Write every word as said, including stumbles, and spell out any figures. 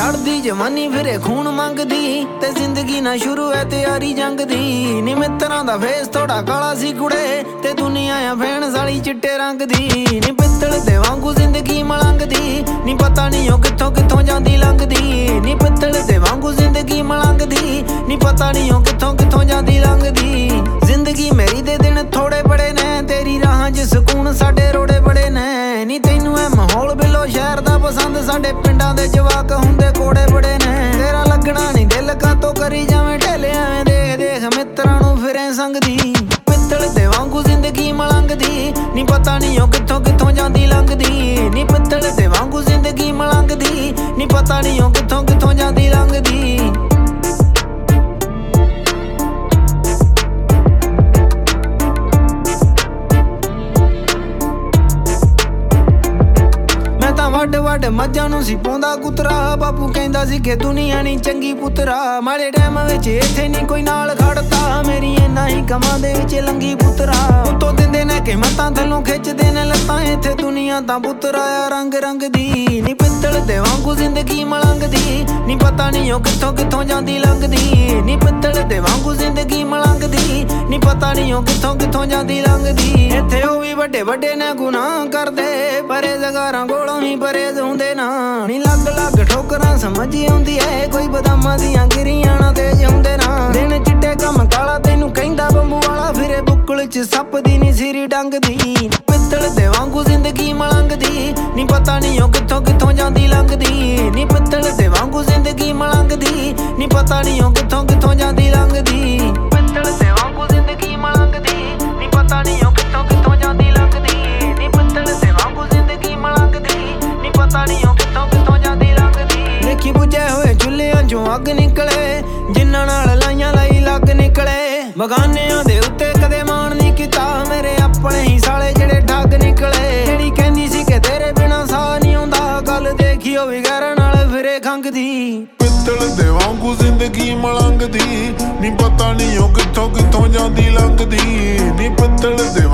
चढ़दी जवानी फिरे खून मंगदी ते जिंदगी ना शुरू है तैयारी जंग दी। नी मित्रां दा फेस थोड़ा काला सी कुड़े ते दुनिया आ फैन साली चिट्टे रंग दी। नी पित्तल दे वांगू जिंदगी मलंगदी नी पता नहीं ओ कित्थों कित्थों जांदी लंघदी। नी पित्तल दे वांगू जिंदगी मलंगदी नी पता नहीं ओ कित्थों कित्थों जांदी लंघदी। जिंदगी मेरी दे दिन थोड़े बड़े ने तेरी राहां च सुकून साडे रोड़े बड़े ने। नी तैनू ऐ माहौल बिलो शहर दा पसंद साडे पिंडां दे जवाक हुंदे कोड़े बड़े ने। तेरा लगना नहीं दिल का तो करी जावें ढेले एवें देख देख मित्रां नूं फिरें संगदी। पित्तल दे वांगू जिंदगी मलंगदी नी पता नहीं ओ कित्थों कित्थों जांदी लंघदी। नी पित्तल दे वांगू जिंदगी मलंगदी नी पता नहीं ओ कित्थों कित्थों जांदी लंघदी। ਵੱਡ ਵੱਡ ਮੱਝਾਂ ਨੂੰ ਸੀ ਪਾਉਂਦਾ ਕੁਤਰਾ ਬਾਪੂ ਕਹਿੰਦਾ ਸੀ ਕਿ ਦੁਨੀਆ ਨਹੀਂ ਚੰਗੀ ਪੁੱਤਰਾ। ਮਾੜੇ ਟਾਈਮ ਵਿੱਚ ਇੱਥੇ ਨਹੀਂ ਕੋਈ ਨਾਲ ਖੜਦਾ ਮੇਰੀ ਇੰਨਾ ਹੀ ਕਮਾਂ ਦੇ ਵਿੱਚ ਲੰਗੀ ਪੁੱਤਰਾ। ਉੱਤੋਂ ਦਿੰਦੇ ਨੇ ਕਿ ਮਤਾਂ ਥੱਲੋਂ ਖਿੱਚਦੇ ਨੇ ਲੱਤਾਂ ਇੱਥੇ ਦੁਨੀਆ ਤਾਂ ਪੁੱਤਰਾ ਆ ਰੰਗ ਰੰਗ ਦੀ। ਨੀ ਪਿੱਤਲ ਦੇ ਵਾਂਗੂ ਜ਼ਿੰਦਗੀ ਮਲੰਗਦੀ ਨੀ ਪਤਾ ਨਹੀਂ ਉਹ ਕਿੱਥੋਂ ਕਿੱਥੋਂ ਜਾਂਦੀ ਲੰਘਦੀ। ਨੀ ਪਿੱਤਲ ਦੇ ਵਾਂਗੂ ਜ਼ਿੰਦਗੀ ਮਲੰਗਦੀ ਨੀ ਪਤਾ ਨਹੀਂ ਉਹ ਕਿੱਥੋਂ ਕਿੱਥੋਂ ਜਾਂਦੀ ਲੰਘਦੀ। ਇੱਥੇ ਉਹ ਵੀ ਵੱਡੇ ਵੱਡੇ ਨੇ ਗੁਨਾਹ ਕਰਦੇ ਪਰਹੇਜ਼ਗਾਰਾਂ ਕੋਲੋਂ ਹੀ ਪਰਹੇਜ਼ ਹੁੰਦੇ ਨਾ। ਨੀ ਲੱਗ ਲੱਗ ਠੋਕਰਾਂ ਸਮਝ ਆਉਂਦੀ ਐ ਕੋਈ ਬਦਾਮਾਂ ਦੀਆਂ ਗਿਰੀਆਂ ਨਾ ਤੇਜ਼ ਹੁੰਦੇ ਨਾ। ਦਿਨ ਚਿੱਟੇ ਕੰਮ ਕਾਲਾ ਤੈਨੂੰ ਕਹਿੰਦਾ ਬੰਬੂ ਵਾਲਾ ਫਿਰੇ ਬੁੱਕਲ ਚ ਸੱਪ ਦੀ ਨੀ ਸਿਰੀ ਡੰਗਦੀ। ਪਿੱਤਲ ਦੇ ਵਾਂਗੂ ਜ਼ਿੰਦਗੀ ਮਲੰਗਦੀ ਨੀ ਪਤਾ ਨਹੀਂ ਉਹ ਕਿੱਥੋਂ ਕਿੱਥੋਂ ਜਾਂਦੀ ਲੰਘਦੀ। ਨੀ ਪਿੱਤਲ ਦੇ ਵਾਂਗੂ ਜ਼ਿੰਦਗੀ ਮਲੰਗਦੀ ਨੀ ਪਤਾ ਨਹੀਂ ਉਹ ਕਿੱਥੋਂ ਕਿੱਥੋਂ ਜਾਂਦੀ ਲੰਘਦੀ। ਪਿੱਤਲ ਦੇ ਵਾਂਗੂ ਜ਼ਿੰਦਗੀ ਮਲੰਗਦੀ ਨੀ ਪਤਾ ਨਹੀਂ ਉਹ ਕਿੱਥੋਂ ਕਿੱਥੋਂ ਜਾਂਦੀ ਲੰਘਦੀ। ਨੀ ਪਿੱਤਲ ਦੇ ਵਾਂਗੂ ਜ਼ਿੰਦਗੀ ਮਲੰਗਦੀ ਨੀ ਪਤਾ ਨਹੀਂ ਉਹ ਕਿੱਥੋਂ ਕਿੱਥੋਂ ਜਾਂਦੀ ਲੰਘਦੀ। ਦੇਖੀ ਬੁਝੇ ਹੋਏ ਚੁੱਲ੍ਹਿਆਂ ਚੋਂ ਅੱਗ ਨਿਕਲੇ ਜਿਨ੍ਹਾਂ ਨਾਲ ਲਾਈਆਂ ਲਈ ਲੱਗ ਨਿਕਲੇ। ਬਗਾਨਿਆਂ ਦੇ ਉੱਤੇ ਕਦੇ ਮਾਣ ਨਹੀਂ ਕੀਤਾ ਮੇਰੇ ਆਪਣੇ ਹੀ ਸਾਲੇ ਜਿਹੜੇ ਠੱਗ ਨਿਕਲੇ। ਜਿਹੜੀ ਕਹਿੰਦੀ ਸੀ ਕਿ ਤੇਰੇ ਬਿਨਾਂ ਸਾਹ ਨਹੀਂ ਆਉਂਦਾ ਗੱਲ ਦੇਖੀ ਉਹ ਵੀ ਗੈਰਾਂ ਨਾਲ ਫਿਰੇ ਖੰਘਦੀ। ਪਿੱਤਲ ਦੇ ਵਾਂਗੂ ਜ਼ਿੰਦਗੀ ਮਲੰਗਦੀ ਨੀ ਪਤਾ ਨਹੀਂ ਉਹ ਕਿੱਥੋਂ ਕਿੱਥੋਂ ਜਾਂਦੀ ਲੰਘਦੀ। ਨੀ ਪਿੱਤਲ ਦੇ